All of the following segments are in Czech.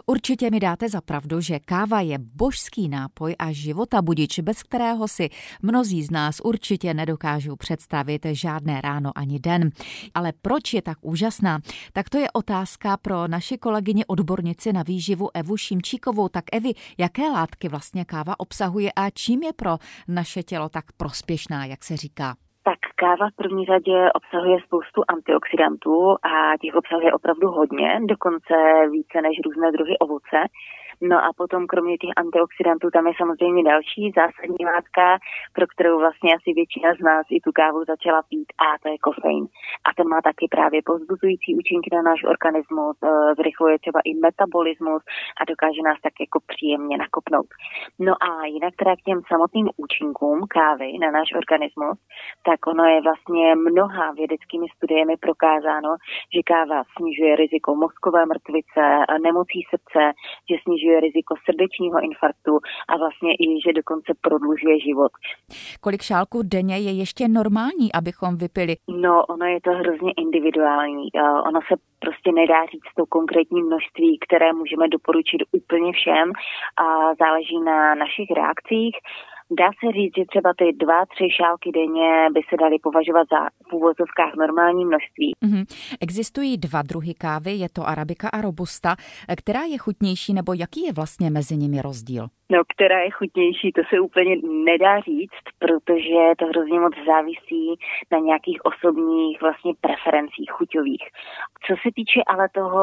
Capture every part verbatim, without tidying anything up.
Určitě mi dáte za pravdu, že káva je božský nápoj a životabudič, bez kterého si mnozí z nás určitě nedokážou představit žádné ráno ani den. Ale proč je tak úžasná? Tak to je otázka pro naši kolegyni odbornici na výživu Evu Šimčíkovou. Tak Evi, jaké látky vlastně káva obsahuje a čím je pro naše tělo tak prospěšná, jak se říká? Tak káva v první řadě obsahuje spoustu antioxidantů a těch obsahuje opravdu hodně, dokonce více než různé druhy ovoce. No a potom kromě těch antioxidantů tam je samozřejmě další zásadní látka, pro kterou vlastně asi většina z nás i tu kávu začala pít, a to je kofein. A ten má taky právě povzbuzující účinky na náš organismus, zrychluje třeba i metabolismus a dokáže nás tak jako příjemně nakopnout. No a jinak teda k těm samotným účinkům kávy na náš organismus, tak ono je vlastně mnoha vědeckými studiemi prokázáno, že káva snižuje riziko mozkové mrtvice, nemocí srdce, že snižuje riziko srdečního infarktu a vlastně i, že dokonce prodlužuje život. Kolik šálků denně je ještě normální, abychom vypili? No, ono je to hrozně individuální. Ono se prostě nedá říct to konkrétní množství, které můžeme doporučit úplně všem, a záleží na našich reakcích. Dá se říct, že třeba ty dva, tři šálky denně by se daly považovat za v úvozovkách normální množství. Mm-hmm. Existují dva druhy kávy, je to arabika a robusta. Která je chutnější, nebo jaký je vlastně mezi nimi rozdíl? No, která je chutnější, to se úplně nedá říct, protože to hrozně moc závisí na nějakých osobních vlastně preferencích chuťových. Co se týče ale toho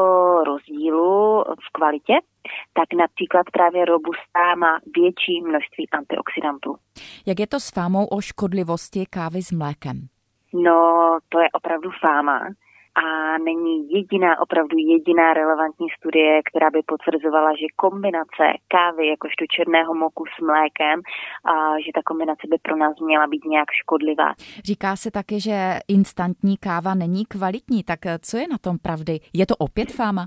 rozdílu v kvalitě, tak například právě robusta má větší množství antioxidantů. Jak je to s fámou o škodlivosti kávy s mlékem? No, to je opravdu fáma. A není jediná, opravdu jediná relevantní studie, která by potvrzovala, že kombinace kávy jakožto černého moku s mlékem, a že ta kombinace by pro nás měla být nějak škodlivá. Říká se taky, že instantní káva není kvalitní, tak co je na tom pravdy? Je to opět fáma?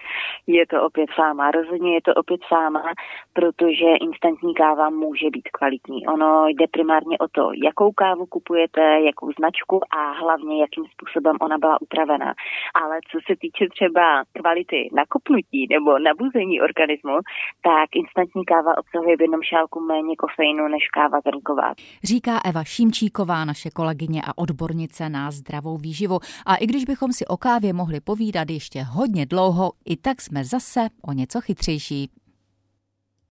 Je to opět fáma, rozhodně je to opět fáma, protože instantní káva může být kvalitní. Ono jde primárně o to, jakou kávu kupujete, jakou značku a hlavně jakým způsobem ona byla upravená. Ale co se týče třeba kvality nakopnutí nebo nabuzení organismu, tak instantní káva obsahuje v jednom šálku méně kofeinu než káva zrnková. Říká Eva Šimčíková, naše kolegyně a odbornice na zdravou výživu. A i když bychom si o kávě mohli povídat ještě hodně dlouho, i tak jsme zase o něco chytřejší.